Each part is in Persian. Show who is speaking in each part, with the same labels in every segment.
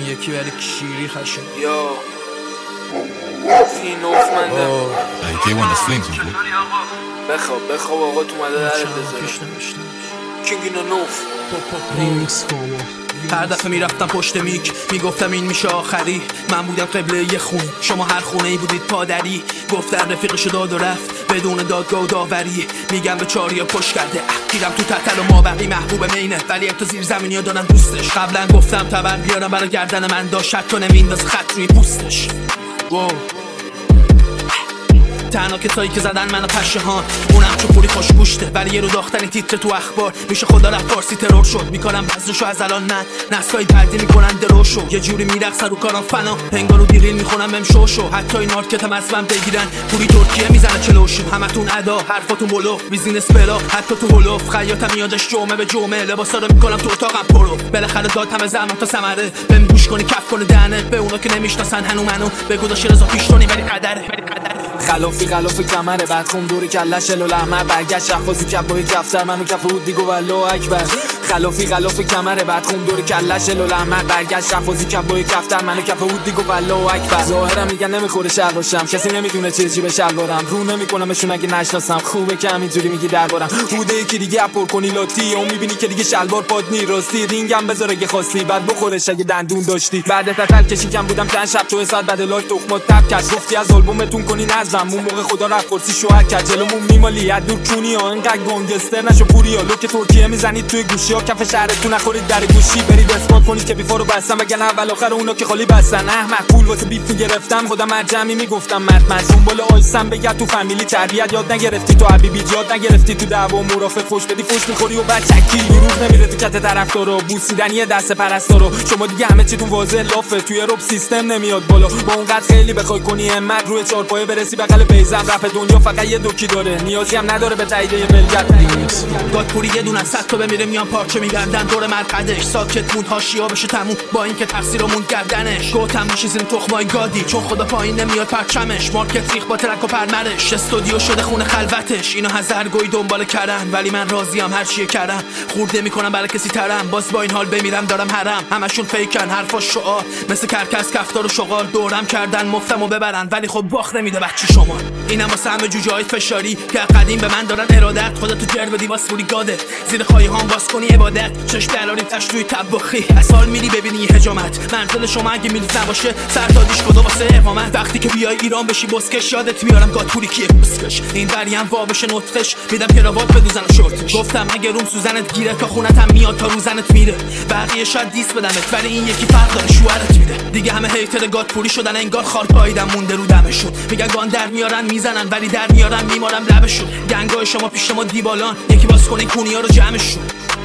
Speaker 1: این یکی برای کیری خشن
Speaker 2: یا فی نوف منده بخواب آقا تو مده درت بذاره کینگ اینا نوف
Speaker 1: ریمیکس فامو. هر دفعه میرفتم پشت میک میگفتم این میشه آخری. من بودم قبله یه خون، شما هر خونه ای بودید پادری. گفتن رفیقشو داد و رفت بدون دادگاه و داوری. میگم به چاریا پشت کرده گیرم تو تتل و مابقی محبوب مینه، ولی تو زیر زمینی ها دارن دوستش. قبلا گفتم تبر بیارم برای گردن من، داشت حتی نمینداز خط روی پوستش. تنها کسایی که زدن منو پشهان، اونم چون پوری خوشگوشته، ولی یه رو داختن این تیتر تو اخبار میشه خدا رفت فارسی ترور شد. میکنم بزنشو از الان من نسلای بعدی میکنن دروشو، یه جوری میرقصن رو کارم فنا انگار رو دیرین میخونم بهم شوشو. حتی این مارکتم از من بگیرن پوری ترکیه میزنه چلوشو. همتون ادا حرفاتون بلو بیزینس بلا، حتی تو هلوف خیاطم یادش جمعه به جمعه لباسا رو میکنم تو اتاقم پرو. بالاخره دادم زحمت تا ثمره بهم گوش کنی کف کنه دهنت. به اونا که نمیشناسن هنو منو بگو داش رضا پیشتونی ولی قدره
Speaker 2: خلاف کمره بعد خون دور کلش الو احمد برگشت شفازی کف با دفتر منو کف بود دیگو والله اکبر. خلاف کمره بعد خون دور کلش الو احمد برگشت شفازی کف با دفتر منو کف بود دیگو والله اکبر. ظاهرا میگن نمیخوره شر باشم، کسی نمیدونه چه به شلوارم. رو نمیکنمشون اگه نشناسم، خوبه که همینجوری میگی دربارم. بوده یکی دیگه اپور کنی لاتی اون میبینی که دیگه شلوار پاد نی راستی. رینگم بذار اگه خواستی بعد بخورش اگه دندون داشتی. بعد تتل کشیدم بودم چند شب تو حساب بعد لایف تخمات تپ کرد. گفتی از آلبومتون کنی نظم، اون موقع خدا رفت کرسی شوهر کرد جلومون میمالی از دور چونی ها. انقدر گنگستر نشو پوریا لو که ترکیه میزنید توی گوشی ها. کف شهرتون نخورید در گوشی برید اسپات کنید که بیفا رو بستن وگرنه اول آخر اونا که خالی بستن. احمد پول واسه بیف میگرفتم خودم مرجمی میگفتم مرد دنبال آیسم بگرد تو فامیلی تربیت یاد نگرفتی تو حبیبی یاد نگرفتی تو دعوا مرافق فوش بدی فوش میخوری و بچکی روز نمیره تو کت طرفدارا بوسیدنی دست پرستارا. شما دیگه همه چیتون واضح لافه توی رپ سیستم نمیاد بالا. با اونقدر خیلی بخوای کنی همت روی چارپایه برسی بغل بیزم. رپ دنیا فقط یه دوکی داره نیازی هم نداره به تایید ملت.
Speaker 1: گادپوری یه دونه صد تا بمیره میان پارچه میگردن دور مرقدش. ساکت موند حاشیه‌ها بشه تموم با اینکه تقصیرمون گردنش. گفتم میشه زیر تخمای گادی چون خدا پایین نمیاد پرچمش. مارکت ریخ با ترک و پرمرش، استودیو شده خونه خلوتش. اینا هزارگوی دنبال کردن ولی من راضیم هر چیه کردم. خورده میکنم برای کسی ترم باز با این حال بمیرم دارم حرم. همشون فیکن حرفاش شعار مثل کرکس کفتار و شغال. دورم کردن مفتمو ببرن ولی خب باخت نمیده بچه شما. اینم واسه همه جوجه‌های فشاری که قدیم به من دارن ارادت. خدا تو جر بدی واسه پوری گاده زیر خواهی هام باز کنی عبادت. چشم دلاریم تش روی طباخی از حال میری ببینی حجامت. منزل شما اگه میلیت نباشه سرتادیش خدا واسه اقامت. وقتی که بیای ایران بشی بسکش یادت میارم گادپوری کیه بسکش. این بریم وا بشه نطقش میدم کراوات بدوزن و شورتش. گفتم اگه روم سوزنت گیره تا خونت هم میاد تا روزنت میره. بقیه شاید دیس بدمت ولی این یکی فرق داره شوهرت میده. دیگه همه هیتر گادپوری شدن انگار خار پاییدم مونده رو دمشون. میگن گان در میارن میزنن ولی در میارن میمارم لبشون. گنگای شما پیش ما دیبالان یکی باز کنه کونیا رو جمعشون.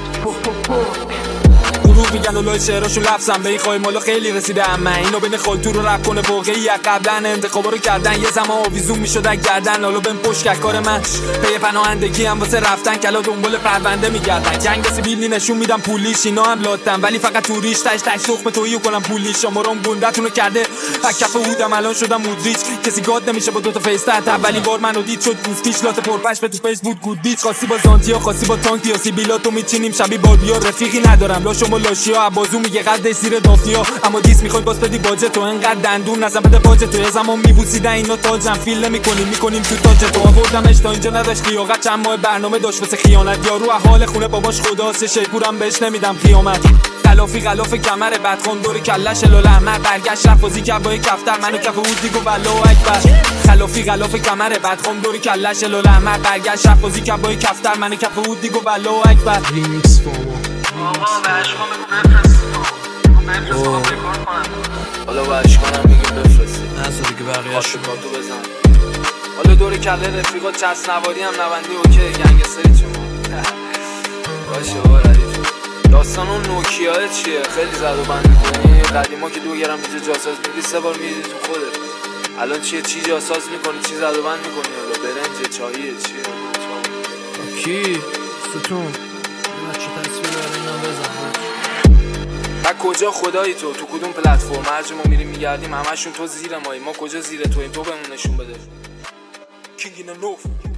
Speaker 1: گروه میگن و لای شعراشون لفظم به این خواهی مالا خیلی رسیده. اما اینو بین خالتور رو رپ کنه واقعی قبلا انتخابا رو کردن. یه زمان آویزون میشد گردن حالا بهم پشت کرد کار من. پی پناهندگی هم واسه رفتن کلا دنبال پرونده میگردن. جنگ سیبیلی نشون میدم پولیش اینا هم لاتن ولی فقط تو ریش تاش تخم تویی کنم پولیش. شمارام گندتونو کرده کف هودم الان شدم مودریچ. کسی گاد نمیشه با دوتا فیس تحت. اولین بار منو دید شد گوستیش لات پرپش به تو فیس بود گودیچ. خاصی با زانتیا خاصی با تانکیا سیبیلاتو میچینیم شبی بادیا. رفیقی ندارم لا شما لاشیا عبازو میگه قد سیر دافیا. اما دیس میخوای باز بدی باجه تو انقدر دندون نزن بده باجه تو. یه زمان میبوسیدن اینا تاجم فیل نمیکنیم تو تاج تو. آوردمش تا اینجا نداشت لیاقت چند ماه برنامه داشت واسه خیانت. یارو حال خونه باباش خداست شیپورم بهش نمیدم قیامت. خلاف کمره بعد خون دور کلش الو احمد برگشت رفازی کف با کفتر منو کف بود دیگو والله اکبر. خلاف کمره بعد خون دور کلش الو احمد برگشت رفازی کف با کفتر منو کف بود دیگو والله اکبر. ریمیکس فامو.
Speaker 3: آقا به اشکام بفرست با بکار کنم.
Speaker 2: حالا با اشکانم میگیم بفرستی
Speaker 1: نزد دیگه بقیه‌اشو
Speaker 2: کارتو بزن. حالا دور کله رفیقا چسب نواری هم نوندی اوکی گنگستری چون باشه آقا ردیف. داستان اون نوکیاه چیه؟ خیلی زد و بند میکنی. قدیما که 2 گرم بیز جاساز میدی 3 بار میدی تو خودت. الان چی جاساز میکنی چی زد و بند میکنی؟ حالا برنج چاییه چیه؟
Speaker 1: کی؟ ستون بچه تصویر برای اینا بزن.
Speaker 2: و کجا خدایی تو کدوم پلتفرم هر جا ما میریم میگردیم همشون تو زیر مایی. ما کجا زیر تویم؟ تو بهمون نشون بده. کینگ اینا نوف.